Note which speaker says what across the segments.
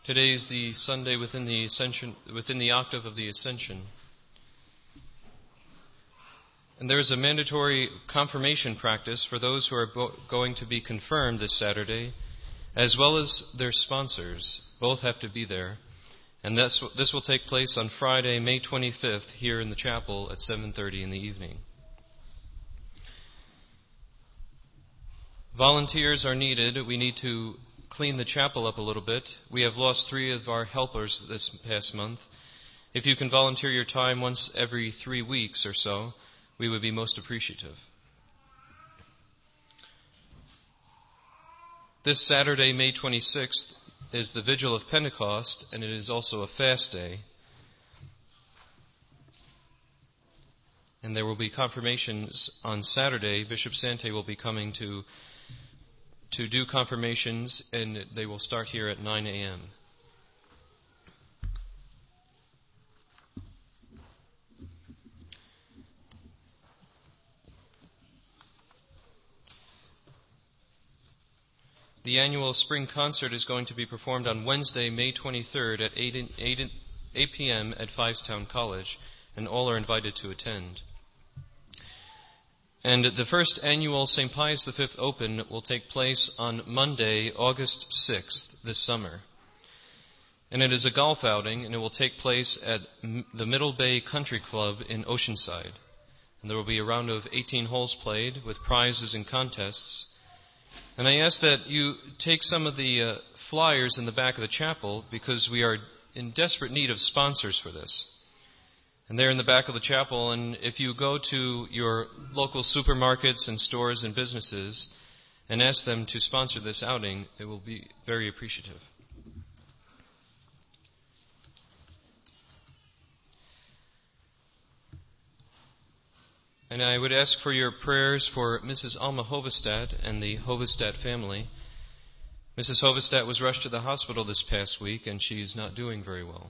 Speaker 1: Today is the Sunday within the Ascension, within the octave of the Ascension. And there is a mandatory confirmation practice for those who are going to be confirmed this Saturday, as well as their sponsors. Both have to be there. And this will take place on Friday, May 25th, here in the chapel at 7:30 in the evening. Volunteers are needed. We need to clean the chapel up a little bit. We have lost 3 of our helpers this past month. If you can volunteer your time once every 3 weeks or so, we would be most appreciative. This Saturday, May 26th, is the Vigil of Pentecost, and it is also a fast day. And there will be confirmations on Saturday. Bishop Sante will be coming to do confirmations, and they will start here at 9 a.m. The annual spring concert is going to be performed on Wednesday, May 23rd at 8 p.m. at Fivestown College, and all are invited to attend. And the first annual St. Pius V Open will take place on Monday, August 6th, this summer. And it is a golf outing, and it will take place at the Middle Bay Country Club in Oceanside. And there will be a round of 18 holes played with prizes and contests. And I ask that you take some of the flyers in the back of the chapel, because we are in desperate need of sponsors for this. And they're in the back of the chapel, and if you go to your local supermarkets and stores and businesses and ask them to sponsor this outing, it will be very appreciative. And I would ask for your prayers for Mrs. Alma Hovestad and the Hovestad family. Mrs. Hovestad was rushed to the hospital this past week, and she is not doing very well.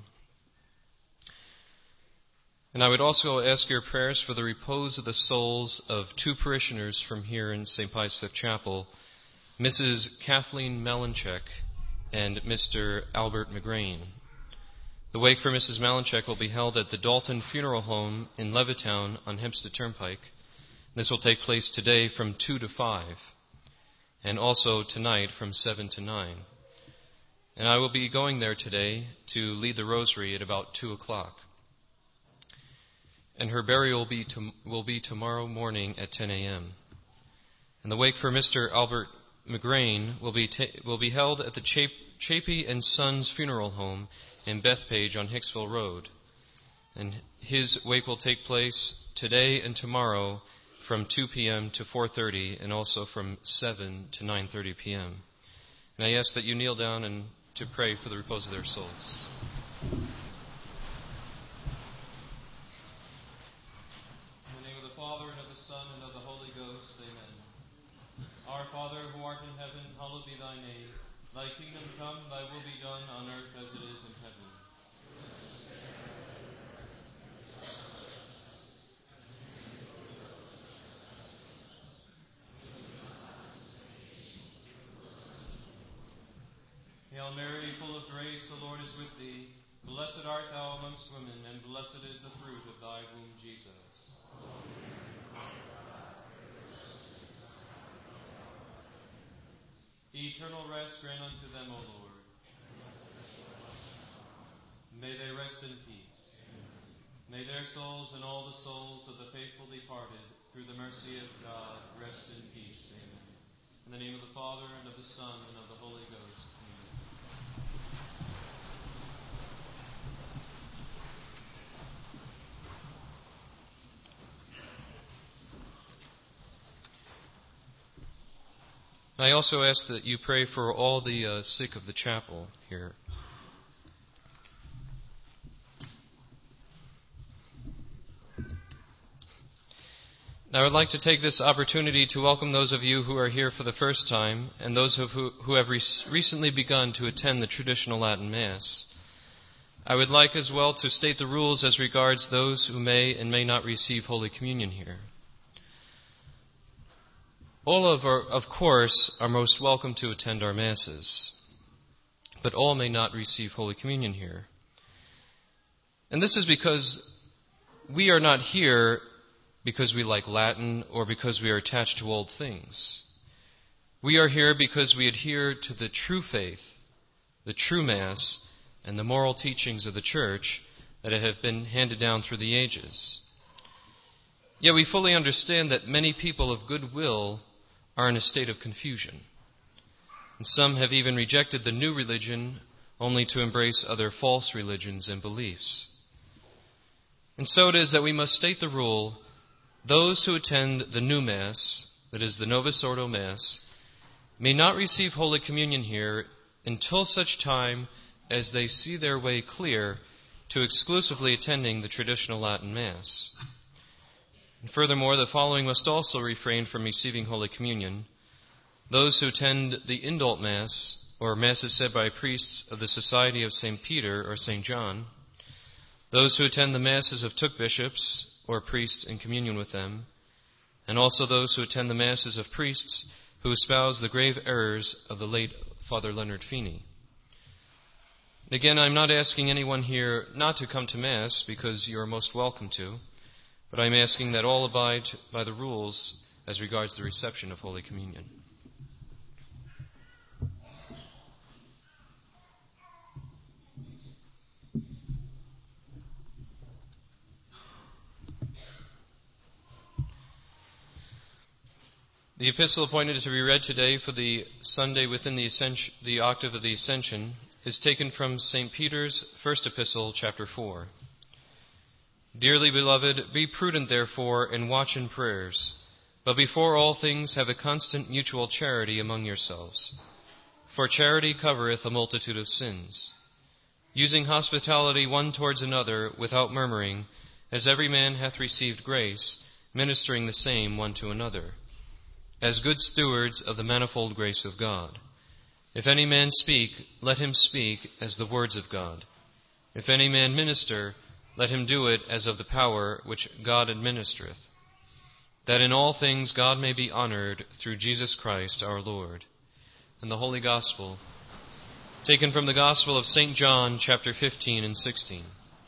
Speaker 1: And I would also ask your prayers for the repose of the souls of 2 parishioners from here in St. Pius V Chapel, Mrs. Kathleen Malinchek and Mr. Albert McGrain. The wake for Mrs. Malinchek will be held at the Dalton Funeral Home in Levittown on Hempstead Turnpike. This will take place today from 2 to 5, and also tonight from 7 to 9. And I will be going there today to lead the rosary at about 2 o'clock. And her burial will be tomorrow morning at 10 a.m. And the wake for Mr. Albert McGrain will be held at the Chapey and Sons Funeral Home in Bethpage on Hicksville Road. And his wake will take place today and tomorrow from 2 p.m. to 4:30, and also from 7 to 9:30 p.m. And I ask that you kneel down and to pray for the repose of their souls. Father, and of the Son, and of the Holy Ghost. Amen. Our Father, who art in heaven, hallowed be thy name. Thy kingdom come, thy will be done on earth as it is in heaven. Hail Mary, full of grace, the Lord is with thee. Blessed art thou amongst women, and blessed is the fruit of thy womb, Jesus. Eternal rest grant unto them, O Lord. May they rest in peace. May their souls and all the souls of the faithful departed, through the mercy of God, rest in peace. Amen. In the name of the Father, and of the Son, and of the Holy Ghost. Amen. I also ask that you pray for all the sick of the chapel here. Now, I would like to take this opportunity to welcome those of you who are here for the first time, and those who have recently begun to attend the traditional Latin Mass. I would like as well to state the rules as regards those who may and may not receive Holy Communion here. All of course, are most welcome to attend our Masses. but all may not receive Holy Communion here. And this is because we are not here because we like Latin or because we are attached to old things. We are here because we adhere to the true faith, the true Mass, and the moral teachings of the Church that have been handed down through the ages. Yet we fully understand that many people of good will are in a state of confusion. And some have even rejected the new religion only to embrace other false religions and beliefs. And so it is that we must state the rule: those who attend the new Mass, that is the Novus Ordo Mass, may not receive Holy Communion here until such time as they see their way clear to exclusively attending the traditional Latin Mass. And furthermore, the following must also refrain from receiving Holy Communion: those who attend the Indult Mass, or Masses said by priests of the Society of St. Peter or St. John, those who attend the Masses of Took Bishops, or priests in communion with them, and also those who attend the Masses of priests who espouse the grave errors of the late Father Leonard Feeney. Again, I'm not asking anyone here not to come to Mass, because you are most welcome to, but I'm asking that all abide by the rules as regards the reception of Holy Communion. The epistle appointed to be read today for the Sunday within the octave of the Ascension is taken from St. Peter's first epistle, chapter 4. Dearly beloved, be prudent, therefore, and watch in prayers, but before all things have a constant mutual charity among yourselves. For charity covereth a multitude of sins. Using hospitality one towards another without murmuring, as every man hath received grace, ministering the same one to another, as good stewards of the manifold grace of God. If any man speak, let him speak as the words of God. If any man minister, let him do it as of the power which God administereth, that in all things God may be honored through Jesus Christ our Lord. And the Holy Gospel, taken from the Gospel of St. John, chapter 15 and 16.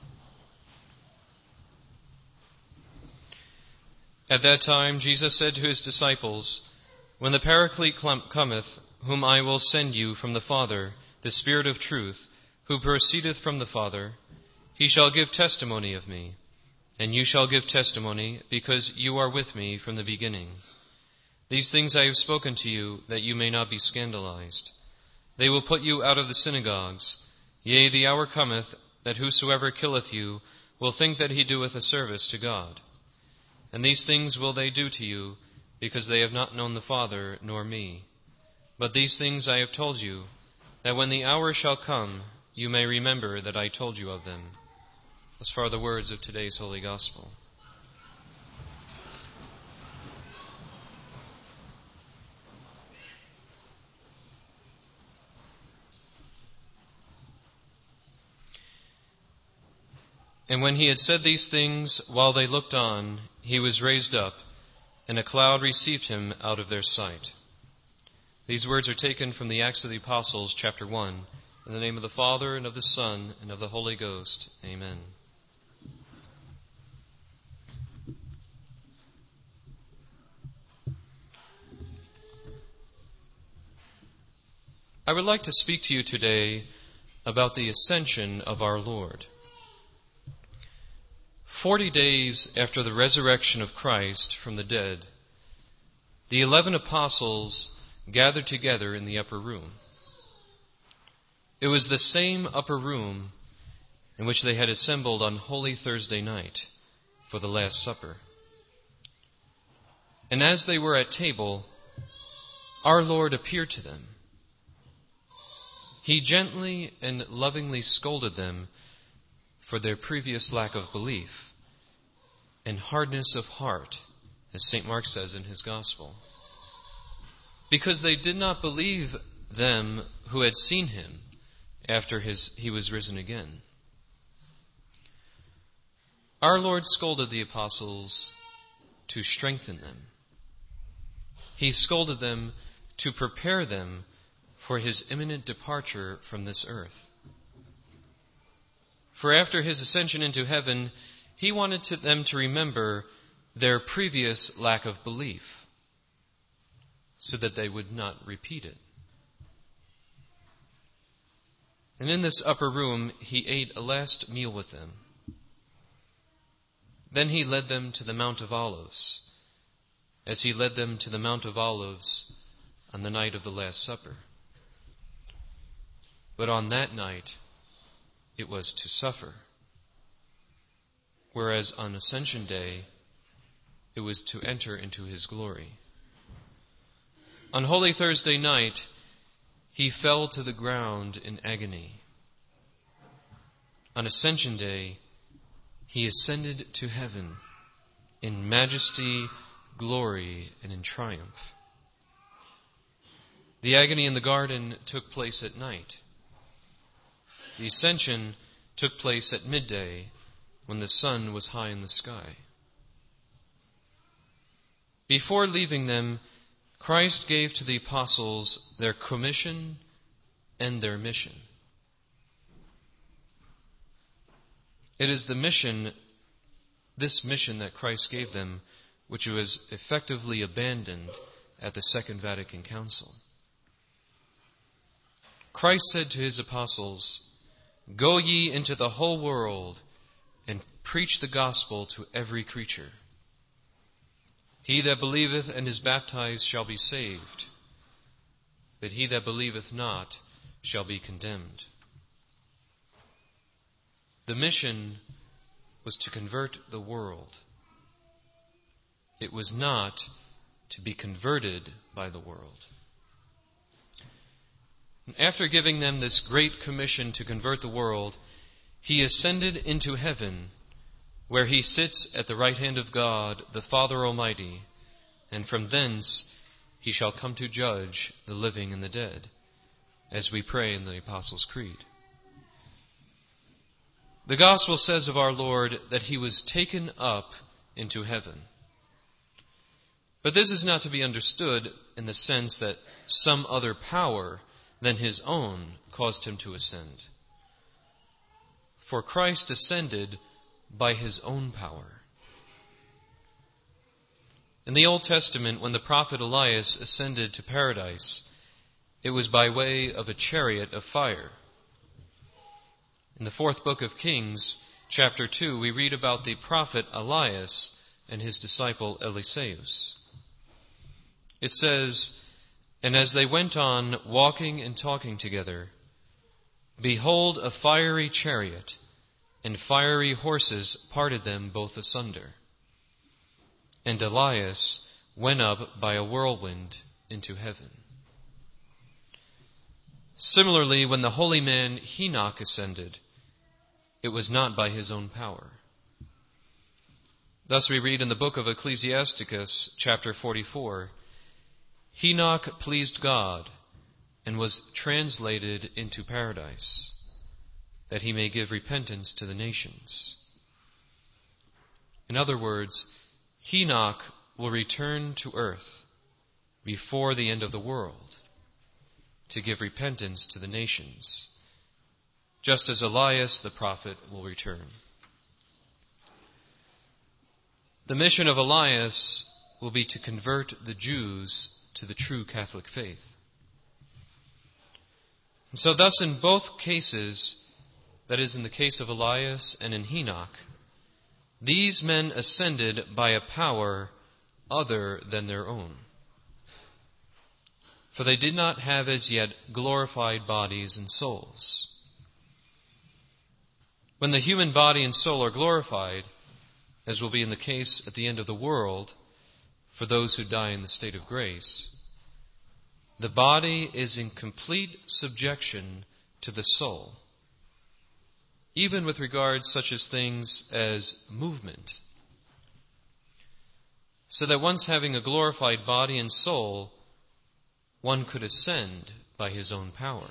Speaker 1: At that time Jesus said to his disciples, When the Paraclete cometh, whom I will send you from the Father, the Spirit of truth, who proceedeth from the Father, he shall give testimony of me. And you shall give testimony, because you are with me from the beginning. These things I have spoken to you, that you may not be scandalized. They will put you out of the synagogues. Yea, the hour cometh, that whosoever killeth you will think that he doeth a service to God. And these things will they do to you, because they have not known the Father nor me. But these things I have told you, that when the hour shall come, you may remember that I told you of them. As far the words of today's Holy Gospel. And when he had said these things, while they looked on, he was raised up, and a cloud received him out of their sight. These words are taken from the Acts of the Apostles, chapter 1. In the name of the Father, and of the Son, and of the Holy Ghost. Amen. I would like to speak to you today about the ascension of our Lord. 40 days after the resurrection of Christ from the dead, the 11 apostles gathered together in the upper room. It was the same upper room in which they had assembled on Holy Thursday night for the Last Supper. And as they were at table, our Lord appeared to them. He gently and lovingly scolded them for their previous lack of belief and hardness of heart, as St. Mark says in his Gospel, because they did not believe them who had seen him after he was risen again. Our Lord scolded the apostles to strengthen them. He scolded them to prepare them for his imminent departure from this earth. For after his ascension into heaven, he wanted them to remember their previous lack of belief, so that they would not repeat it. And in this upper room, he ate a last meal with them. Then he led them to the Mount of Olives, as he led them to the Mount of Olives on the night of the Last Supper. But on that night, it was to suffer, whereas on Ascension Day, it was to enter into his glory. On Holy Thursday night, he fell to the ground in agony. On Ascension Day, he ascended to heaven in majesty, glory, and in triumph. The agony in the garden took place at night. The ascension took place at midday, when the sun was high in the sky. Before leaving them, Christ gave to the apostles their commission and their mission. It is this mission that Christ gave them, which was effectively abandoned at the Second Vatican Council. Christ said to his apostles, "Go ye into the whole world and preach the gospel to every creature. He that believeth and is baptized shall be saved, but he that believeth not shall be condemned." The mission was to convert the world. It was not to be converted by the world. After giving them this great commission to convert the world, he ascended into heaven, where he sits at the right hand of God, the Father Almighty, and from thence he shall come to judge the living and the dead, as we pray in the Apostles' Creed. The Gospel says of our Lord that he was taken up into heaven. But this is not to be understood in the sense that some other power than his own caused him to ascend. For Christ ascended by his own power. In the Old Testament, when the prophet Elias ascended to paradise, it was by way of a chariot of fire. In the 4th book of Kings, chapter 2, we read about the prophet Elias and his disciple Eliseus. It says, "And as they went on walking and talking together, behold, a fiery chariot and fiery horses parted them both asunder. And Elias went up by a whirlwind into heaven." Similarly, when the holy man Enoch ascended, it was not by his own power. Thus we read in the book of Ecclesiasticus, chapter 44, "Enoch pleased God and was translated into paradise, that he may give repentance to the nations." In other words, Enoch will return to earth before the end of the world to give repentance to the nations, just as Elias the prophet will return. The mission of Elias will be to convert the Jews to the true Catholic faith. And so thus in both cases, that is in the case of Elias and in Enoch, these men ascended by a power other than their own. For they did not have as yet glorified bodies and souls. When the human body and soul are glorified, as will be in the case at the end of the world for those who die in the state of grace, the body is in complete subjection to the soul, even with regards such as things as movement, so that once having a glorified body and soul, one could ascend by his own power.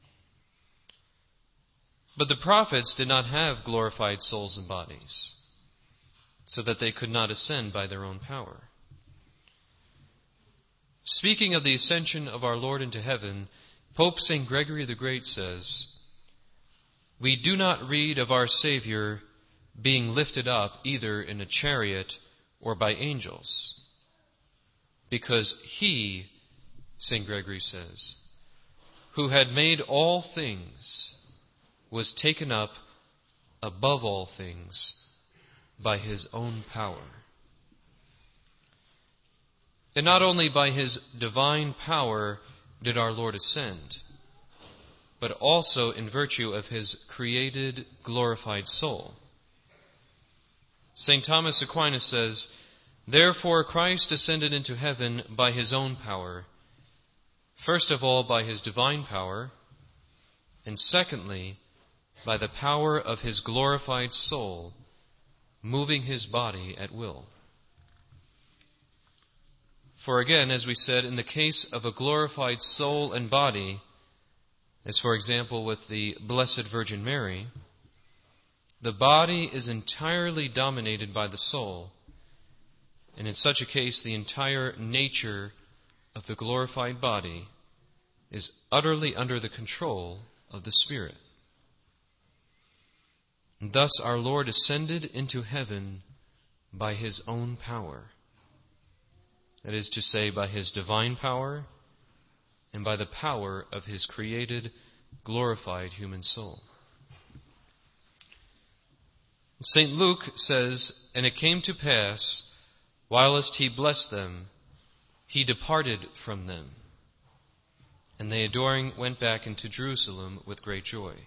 Speaker 1: But the prophets did not have glorified souls and bodies, so that they could not ascend by their own power. Speaking of the ascension of our Lord into heaven, Pope St. Gregory the Great says, "We do not read of our Savior being lifted up either in a chariot or by angels, because he," St. Gregory says, "who had made all things, was taken up above all things by his own power." And not only by his divine power did our Lord ascend, but also in virtue of his created, glorified soul. St. Thomas Aquinas says, "Therefore Christ ascended into heaven by his own power, first of all by his divine power, and secondly by the power of his glorified soul, moving his body at will." For again, as we said, in the case of a glorified soul and body, as for example with the Blessed Virgin Mary, the body is entirely dominated by the soul, and in such a case the entire nature of the glorified body is utterly under the control of the Spirit. And thus our Lord ascended into heaven by his own power. That is to say, by his divine power and by the power of his created, glorified human soul. St. Luke says, "And it came to pass, whilst he blessed them, he departed from them. And they adoring went back into Jerusalem with great joy."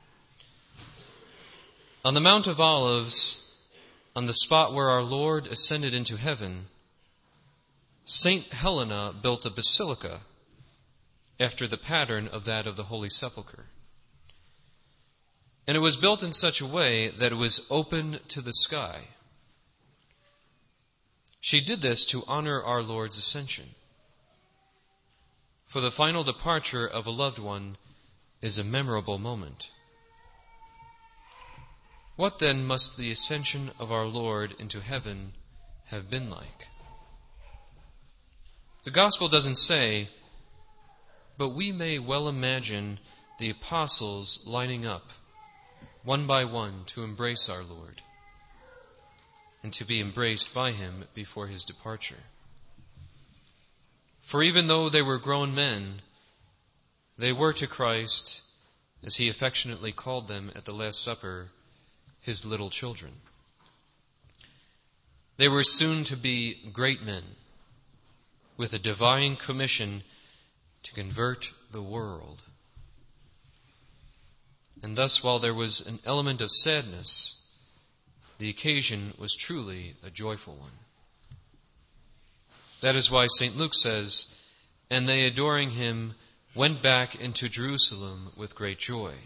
Speaker 1: On the Mount of Olives, on the spot where our Lord ascended into heaven, St. Helena built a basilica after the pattern of that of the Holy Sepulchre. And it was built in such a way that it was open to the sky. She did this to honor our Lord's ascension. For the final departure of a loved one is a memorable moment. What then must the ascension of our Lord into heaven have been like? The Gospel doesn't say, but we may well imagine the apostles lining up, one by one, to embrace our Lord, and to be embraced by him before his departure. For even though they were grown men, they were to Christ, as he affectionately called them at the Last Supper, his little children. They were soon to be great men, with a divine commission to convert the world. And thus, while there was an element of sadness, the occasion was truly a joyful one. That is why St. Luke says, "And they adoring him went back into Jerusalem with great joy."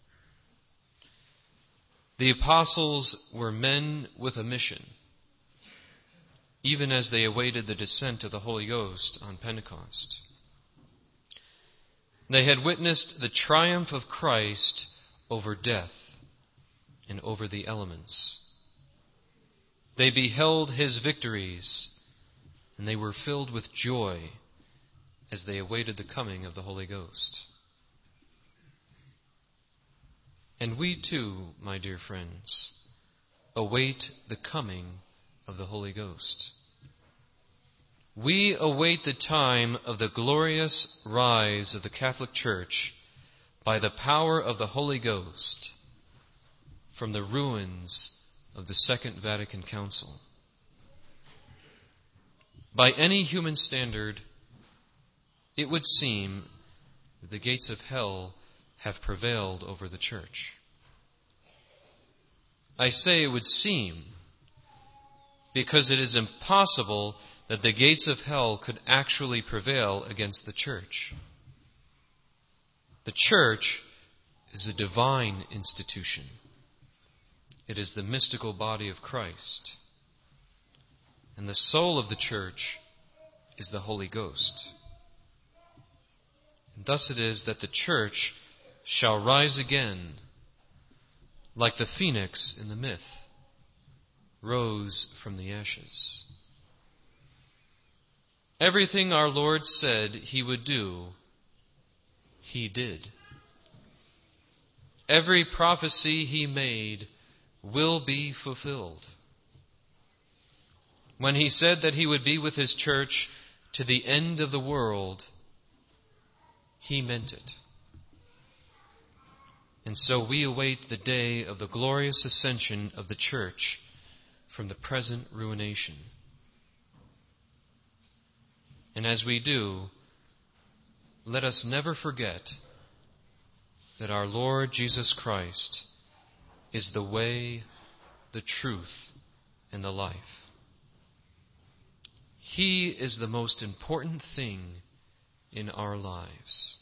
Speaker 1: The apostles were men with a mission, even as they awaited the descent of the Holy Ghost on Pentecost. They had witnessed the triumph of Christ over death and over the elements. They beheld his victories, and they were filled with joy as they awaited the coming of the Holy Ghost. And we too, my dear friends, await the coming of the Holy Ghost. We await the time of the glorious rise of the Catholic Church by the power of the Holy Ghost from the ruins of the Second Vatican Council. By any human standard, it would seem that the gates of hell have prevailed over the Church. I say it would seem, because it is impossible that the gates of hell could actually prevail against the Church. The Church is a divine institution. It is the mystical body of Christ. And the soul of the Church is the Holy Ghost. And thus it is that the Church shall rise again, like the phoenix in the myth rose from the ashes. Everything our Lord said he would do, he did. Every prophecy he made will be fulfilled. When he said that he would be with his church to the end of the world, he meant it. And so we await the day of the glorious ascension of the church from the present ruination. And as we do, let us never forget that our Lord Jesus Christ is the way, the truth, and the life. He is the most important thing in our lives.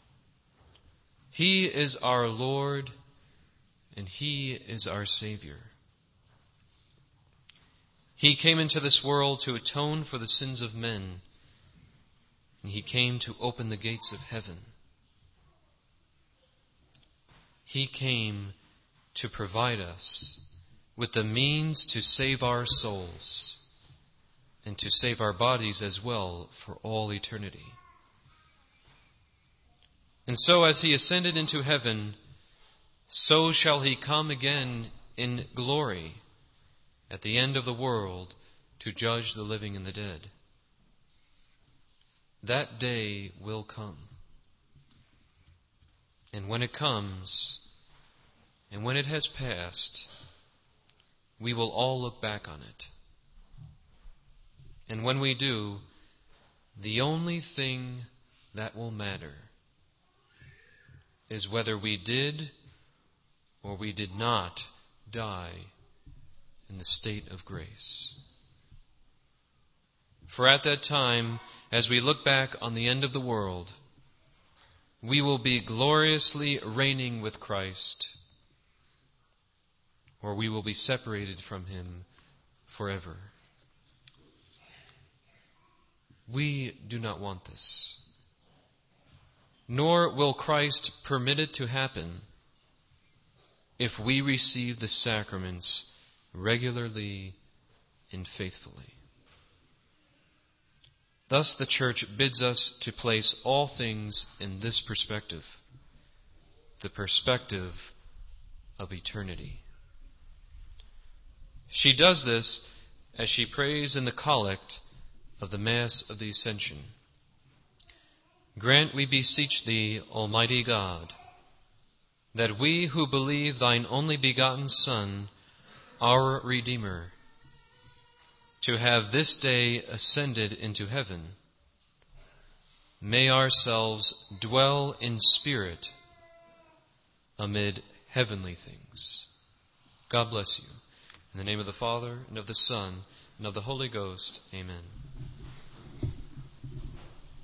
Speaker 1: He is our Lord, and He is our Savior. He came into this world to atone for the sins of men, and He came to open the gates of heaven. He came to provide us with the means to save our souls and to save our bodies as well for all eternity. And so as He ascended into heaven, so shall He come again in glory at the end of the world to judge the living and the dead. That day will come. And when it comes, and when it has passed, we will all look back on it. And when we do, the only thing that will matter is whether we did or we did not die in the state of grace. For at that time, as we look back on the end of the world, we will be gloriously reigning with Christ, or we will be separated from Him forever. We do not want this. Nor will Christ permit it to happen if we receive the sacraments regularly and faithfully. Thus the Church bids us to place all things in this perspective, the perspective of eternity. She does this as she prays in the collect of the Mass of the Ascension. Grant, we beseech Thee, Almighty God, that we who believe Thine only begotten Son, our Redeemer, to have this day ascended into heaven, may ourselves dwell in spirit amid heavenly things. God bless you. In the name of the Father, and of the Son, and of the Holy Ghost, amen.